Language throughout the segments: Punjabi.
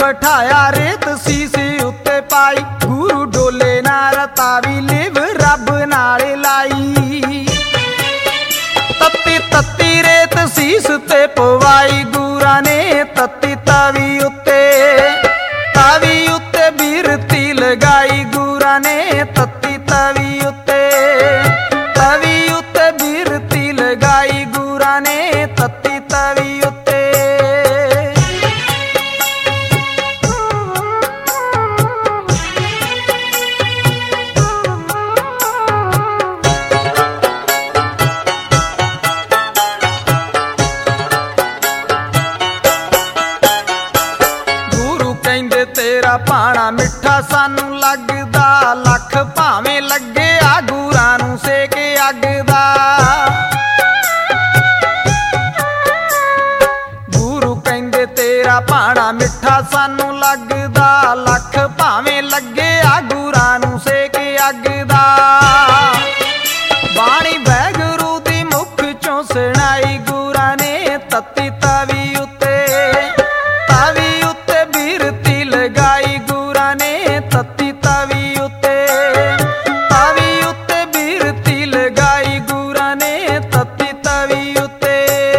ਬਿਠਾਇਆ ਰੇਤ ਸੀਸੇ ਉੱਤੇ ਪਾਈ, ਗੁਰੂ ਡੋਲੇ ਨਾ ਰਤਾਵੀ ਲਿਵ ਰੱਬ ਨਾਲੇ ਲਾਈ। ਤੱਤੀ ਤੱਤੀ ਰੇਤ ਸੀਸ ਤੇ ਪਵਾਈ, ਗੁਰਾਂ ਨੇ ਤੱਤੀ ਤਾਵੀ ਉੱਤੇ ਬਿਰਤੀ ਲਗਾਈ, ਗੁਰਾਂ ਨੇ ਤੱਤੀ ਤਾਵੀ ਉੱਤੇ ਬਿਰਤੀ ਲਗਾਈ, ਗੁਰਾਂ ਨੇ ਤੱਤੀ ਤਾਵੀ ਉੱਤੇ। ਤੇਰਾ ਭਾਣਾ ਮਿੱਠਾ ਸਾਨੂੰ ਲੱਗਦਾ, ਲੱਖ ਭਾਵੇਂ ਲੱਗੇ ਆ ਗੁਰਾਂ ਨੂੰ ਸੇਕ ਅੱਗ ਦਾ। ਗੁਰੂ ਕਹਿੰਦੇ ਤੇਰਾ ਭਾਣਾ ਮਿੱਠਾ ਸਾਨੂੰ ਲੱਗਦਾ, ਲੱਖ ਭਾਵੇਂ ਲੱਗੇ ਆ ਗੁਰਾਂ ਨੂੰ ਸੇਕ ਅੱਗ ਦਾ। ਬਾਣੀ ਵਾਹਿਗੁਰੂ ਦੀ ਮੁਖ ਚੋਂ ਸੁਣਾਈ, ਗੁਰਾਂ ਨੇ ਤੱਤੀ ਤਾਵੀ ਉੱਤੇ ਬਿਰਤੀ ਲਗਾਈ, ਗੁਰਾਂ ਨੇ ਤੱਤੀ ਤਾਵੀ ਉੱਤੇ ਬਿਰਤੀ ਲਗਾਈ, ਗੁਰਾਂ ਨੇ ਤੱਤੀ ਤਾਵੀ ਉੱਤੇ।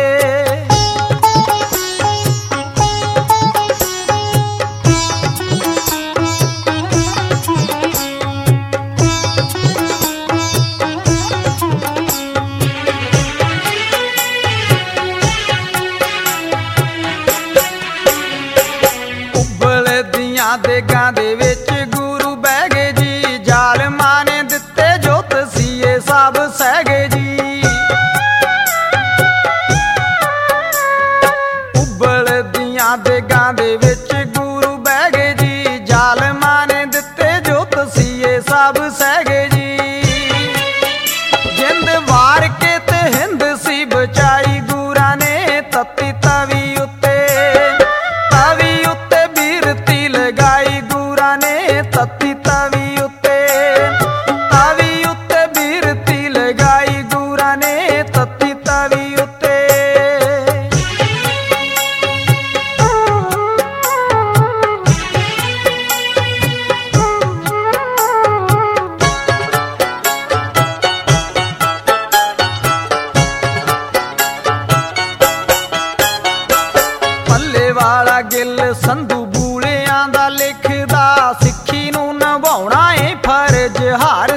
ਦੇਗਾਂ ਦੇ ਵਿੱਚ ਗੁਰੂ ਬਹਿ ਗਏ ਜੀ, ਜ਼ਾਲਮਾਂ ਨੇ ਦਿੱਤੇ ਜੋ ਤਸੀਹੇ ਸਭ ਸਹਿ ਗਏ ਜੀ। ਉਬਲਦੀਆਂ ਦੇਗਾਂ ਦੇ ਵਿੱਚ ਗੁਰੂ ਬਹਿ ਗਏ ਜੀ, ਜ਼ਾਲਮਾਂ ਨੇ ਦਿੱਤੇ ਜੋ ਤਸੀਹੇ ਸਭ ਸਹਿ ਗਏ ਜੀ। ਜਿੰਦ ਵਾਰ ਕੇ ਤੇ ਹਿੰਦ ਸੀ ਬਚਾਈ, ਗੁਰਾਂ ਨੇ ਤੱਤੀ ਤਾਵੀ ਉੱਤੇ ਬਿਰਤੀ ਲਗਾਈ, ਗੁਰਾਂ ਨੇ ਤੱਤੀ ਤਾਵੀ ਉੱਤੇ ਬਿਰਤੀ ਲਗਾਈ, ਗੁਰਾਂ ਨੇ ਤੱਤੀ ਤਾਵੀ ਉੱਤੇ। ਪੱਲੇ ਵਾਲਾ ਗਿੱਲ ਸੰਧੂ ਬੂਲਿਆਂ ਦਾ ਲਿਖਦਾ, ਸਿੱਖੀ ਨੂੰ ਨਿਭਾਉਣਾ ਏ ਫਰਜ਼ ਹਰ